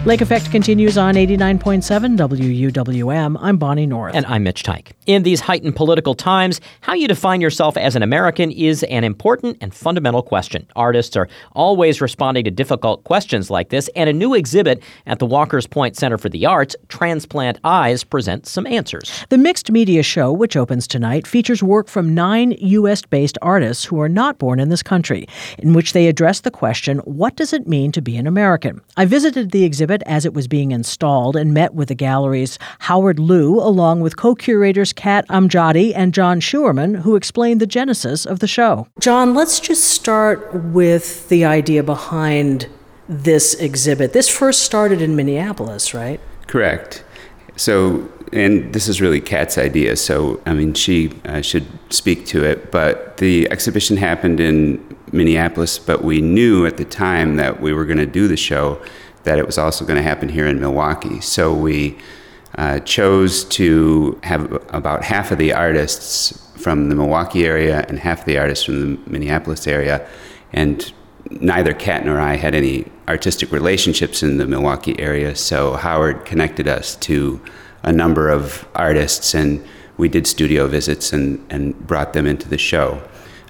Lake Effect continues on 89.7 WUWM. I'm Bonnie North. And I'm Mitch Teich. In these heightened political times, how you define yourself as an American is an important and fundamental question. Artists are always responding to difficult questions like this, and a new exhibit at the Walker's Point Center for the Arts, Transplant Eyes, presents some answers. The Mixed Media Show, which opens tonight, features work from 9 U.S.-based artists who are not born in this country, in which they address the question, what does it mean to be an American? I visited the exhibit as it was being installed and met with the gallery's Howard Liu, along with co-curators Kat Amjadi and John Schuerman, who explained the genesis of the show. John, let's just start with the idea behind this exhibit. This first started in Minneapolis, right? Correct. So, and this is really Kat's idea, so, she should speak to it, but the exhibition happened in Minneapolis, but we knew at the time that we were going to do the show that it was also going to happen here in Milwaukee. So we chose to have about half of the artists from the Milwaukee area and half of the artists from the Minneapolis area, and neither Kat nor I had any artistic relationships in the Milwaukee area, so Howard connected us to a number of artists, and we did studio visits and brought them into the show.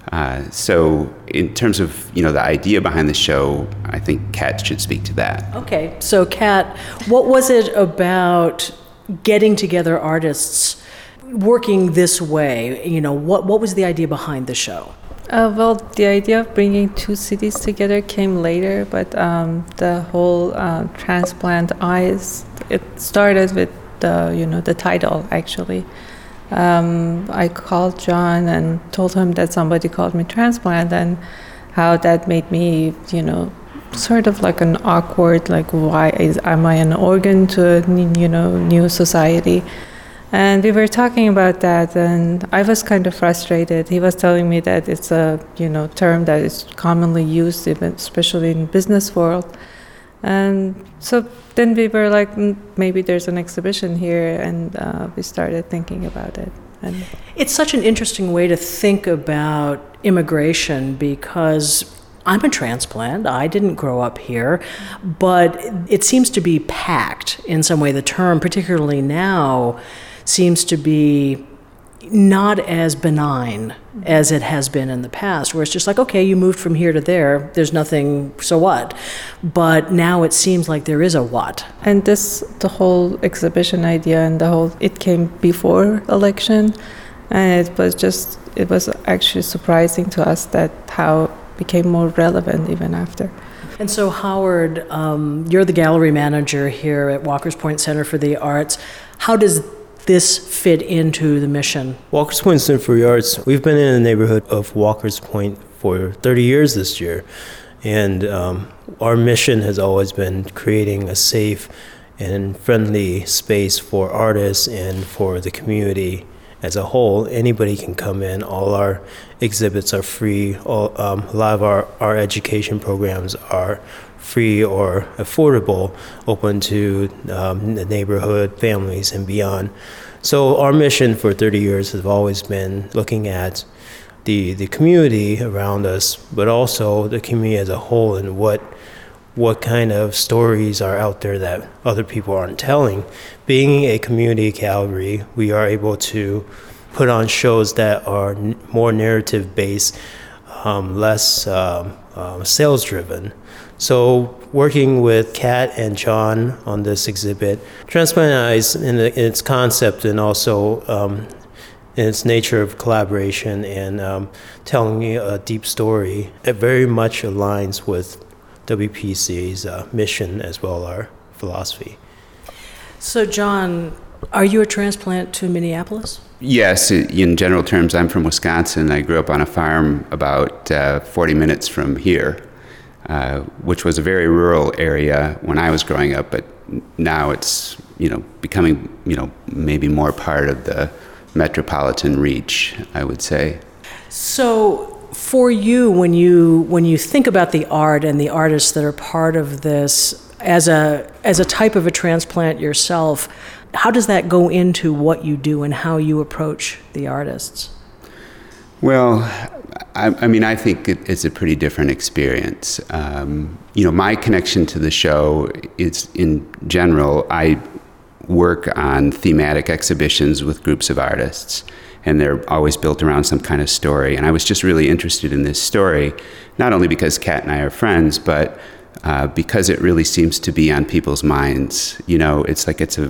So in terms of, the idea behind the show, I think Kat should speak to that. Okay, so Kat, what was it about getting together artists working this way? What was the idea behind the show? Well, the idea of bringing two cities together came later, but the whole Transplant Eyes, it started with the title, actually. I called John and told him that somebody called me transplant, and how that made me, sort of like an awkward, like, am I an organ to a, new society? And we were talking about that, and I was kind of frustrated. He was telling me that it's a, term that is commonly used, especially in business world. And so then we were like, maybe there's an exhibition here, and we started thinking about it. And it's such an interesting way to think about immigration, because I'm a transplant. I didn't grow up here, but it seems to be packed in some way. The term, particularly now, seems to be not as benign as it has been in the past, where it's just like, okay, you moved from here to there, there's nothing, so what? But now it seems like there is a what. And the whole exhibition idea and it came before election, and it was actually surprising to us that how it became more relevant even after. And so Howard, you're the gallery manager here at Walker's Point Center for the Arts. How does this fit into the mission? Walker's Point Center for the Arts, we've been in the neighborhood of Walker's Point for 30 years this year. And our mission has always been creating a safe and friendly space for artists and for the community as a whole. Anybody can come in. All our exhibits are free. A lot of our education programs are free or affordable, open to the neighborhood, families, and beyond. So our mission for 30 years has always been looking at the community around us, but also the community as a whole, and what kind of stories are out there that other people aren't telling. Being a community gallery, we are able to put on shows that are more narrative-based, less sales-driven. So working with Kat and John on this exhibit, Transplant Eyes in its concept and also in its nature of collaboration and telling a deep story, it very much aligns with WPCA's mission as well as our philosophy. So John, are you a transplant to Minneapolis? Yes, in general terms, I'm from Wisconsin. I grew up on a farm about 40 minutes from here. Which was a very rural area when I was growing up, but now it's, becoming, maybe more part of the metropolitan reach, I would say. So for you, when you think about the art and the artists that are part of this, as a type of a transplant yourself, how does that go into what you do and how you approach the artists? Well, I mean, I think it's a pretty different experience. My connection to the show is, in general, I work on thematic exhibitions with groups of artists, and they're always built around some kind of story. And I was just really interested in this story, not only because Kat and I are friends, but because it really seems to be on people's minds. It's like it's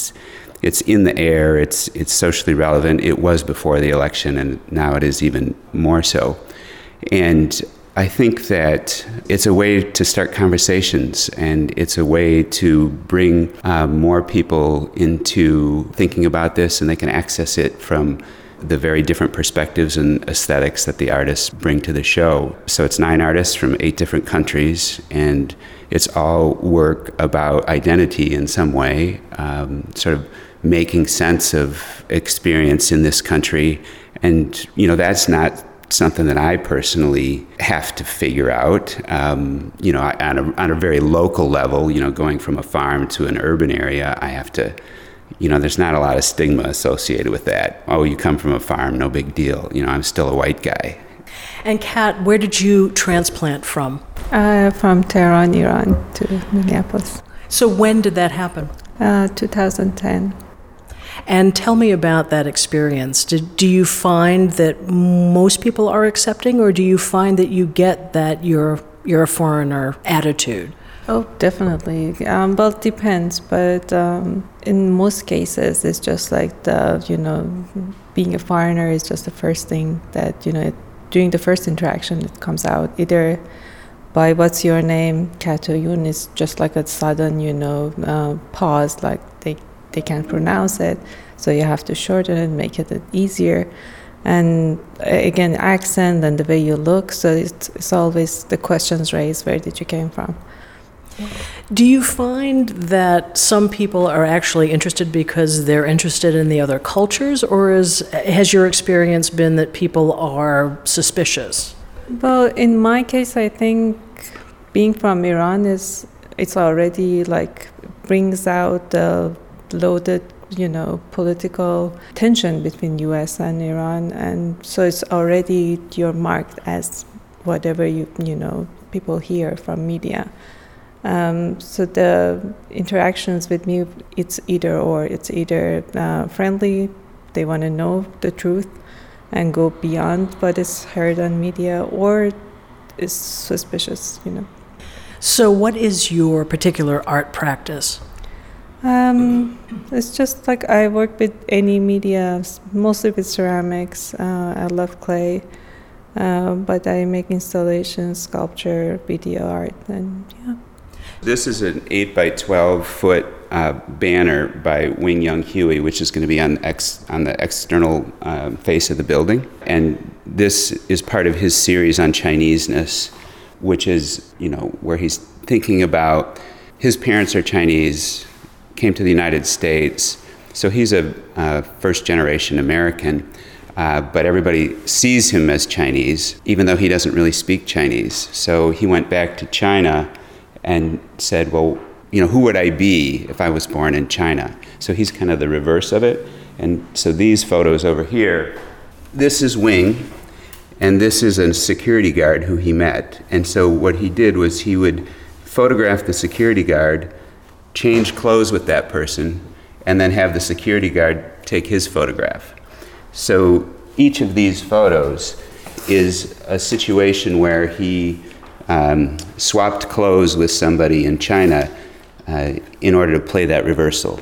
in the air. It's socially relevant. It was before the election, and now it is even more so. And I think that it's a way to start conversations, and it's a way to bring more people into thinking about this, and they can access it from the very different perspectives and aesthetics that the artists bring to the show. So it's 9 artists from 8 different countries, and it's all work about identity in some way, sort of making sense of experience in this country. And, that's not something that I personally have to figure out, on a very local level, going from a farm to an urban area. I have to, there's not a lot of stigma associated with that. Oh, you come from a farm, no big deal. I'm still a white guy. And Kat, where did you transplant from? From Tehran, Iran to Minneapolis. So when did that happen? 2010. And tell me about that experience. Do you find that most people are accepting, or do you find that you get that you're a foreigner attitude? Oh, definitely. Well, it depends, but in most cases, it's just like being a foreigner is just the first thing that, during the first interaction, it comes out. Either by what's your name, Katoyun is just like a sudden, pause, like they can't pronounce it, so you have to shorten it, make it easier. And again, accent and the way you look, so it's always the questions raised, where did you came from? Do you find that some people are actually interested because they're interested in the other cultures, or has your experience been that people are suspicious? Well, in my case, I think being from Iran it's already brings out the loaded, political tension between U.S. and Iran, and so it's already you're marked as whatever people hear from media. So the interactions with me, it's either or. It's either friendly, they want to know the truth and go beyond what is heard on media, or is suspicious. So what is your particular art practice? It's just I work with any media, mostly with ceramics. I love clay, but I make installations, sculpture, video art, and yeah. This is an 8 by 12 foot banner by Wing Young Huey, which is going to be on the external face of the building. And this is part of his series on Chineseness, which is, where he's thinking about his parents are Chinese, came to the United States. So he's a first generation American, but everybody sees him as Chinese, even though he doesn't really speak Chinese. So he went back to China and said, well, who would I be if I was born in China? So he's kind of the reverse of it. And so these photos over here, this is Wing, and this is a security guard who he met. And so what he did was he would photograph the security guard, change clothes with that person, and then have the security guard take his photograph. So each of these photos is a situation where he swapped clothes with somebody in China in order to play that reversal.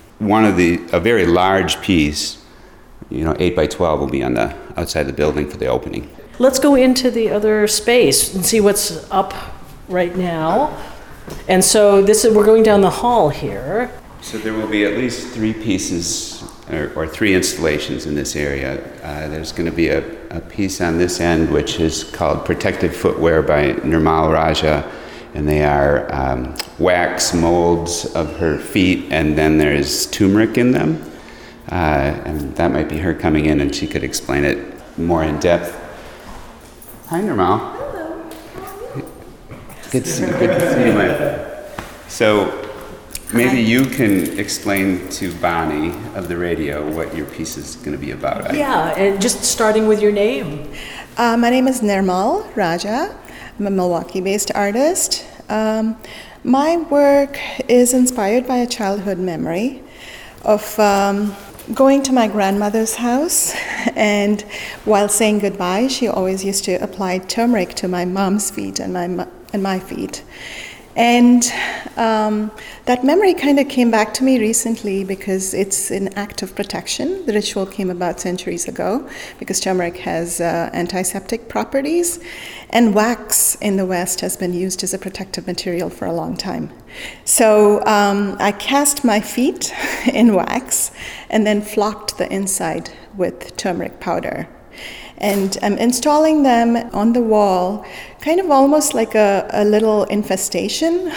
A very large piece, 8 by 12 will be on the outside the building for the opening. Let's go into the other space and see what's up right now. And so we're going down the hall here. So there will be at least 3 pieces or 3 installations in this area. There's going to be a piece on this end which is called Protective Footwear by Nirmal Raja, and they are wax molds of her feet, and then there's turmeric in them. And that might be her coming in, and she could explain it more in depth. Hi, Nirmal. Hello. Good to see you, my friend. So maybe you can explain to Bonnie of the radio what your piece is going to be about. Yeah, and just starting with your name. My name is Nirmal Raja. I'm a Milwaukee-based artist. My work is inspired by a childhood memory of going to my grandmother's house, and while saying goodbye, she always used to apply turmeric to my mom's feet and my feet. And that memory kind of came back to me recently because it's an act of protection. The ritual came about centuries ago because turmeric has antiseptic properties, and wax in the West has been used as a protective material for a long time. So I cast my feet in wax and then flocked the inside with turmeric powder. And I'm installing them on the wall, kind of almost like a little infestation.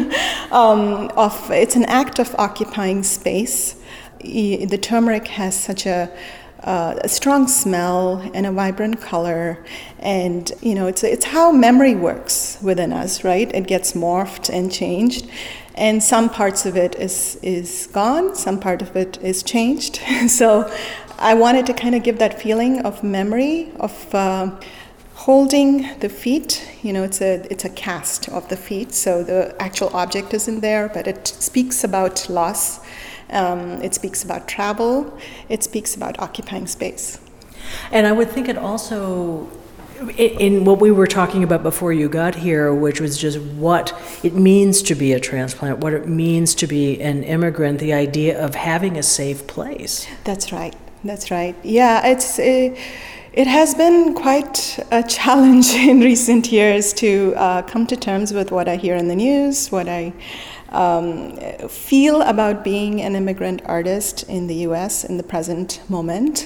It's an act of occupying space. The turmeric has such a strong smell and a vibrant color, and it's how memory works within us, right? It gets morphed and changed, and some parts of it is gone, some part of it is changed. So I wanted to kind of give that feeling of memory, of holding the feet. It's a cast of the feet, so the actual object isn't there, but it speaks about loss. It speaks about travel. It speaks about occupying space. And I would think it also, in what we were talking about before you got here, which was just what it means to be a transplant, what it means to be an immigrant, the idea of having a safe place. That's right. Yeah, it has been quite a challenge in recent years to come to terms with what I hear in the news, what I feel about being an immigrant artist in the U.S. in the present moment.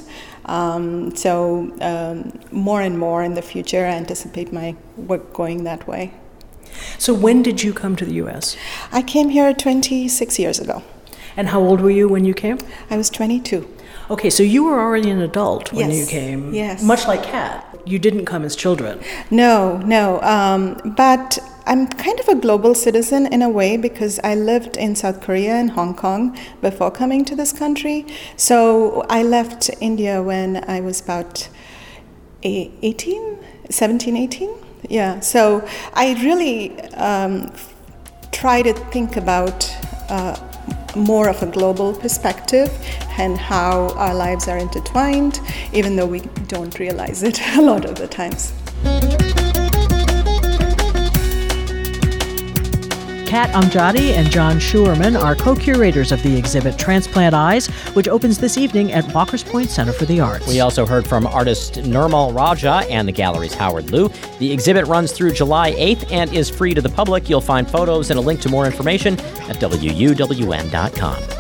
So more and more in the future, I anticipate my work going that way. So when did you come to the U.S.? I came here 26 years ago. And how old were you when you came? I was 22. Okay, so you were already an adult when you came. Yes. Much like Kat. You didn't come as children. No. But I'm kind of a global citizen in a way because I lived in South Korea and Hong Kong before coming to this country. So I left India when I was about 18. Yeah, so I really try to think about more of a global perspective and how our lives are intertwined, even though we don't realize it a lot of the times. Kat Amjadi and John Schuerman are co-curators of the exhibit Transplant Eyes, which opens this evening at Walker's Point Center for the Arts. We also heard from artist Nirmal Raja and the gallery's Howard Liu. The exhibit runs through July 8th and is free to the public. You'll find photos and a link to more information at WUWN.com.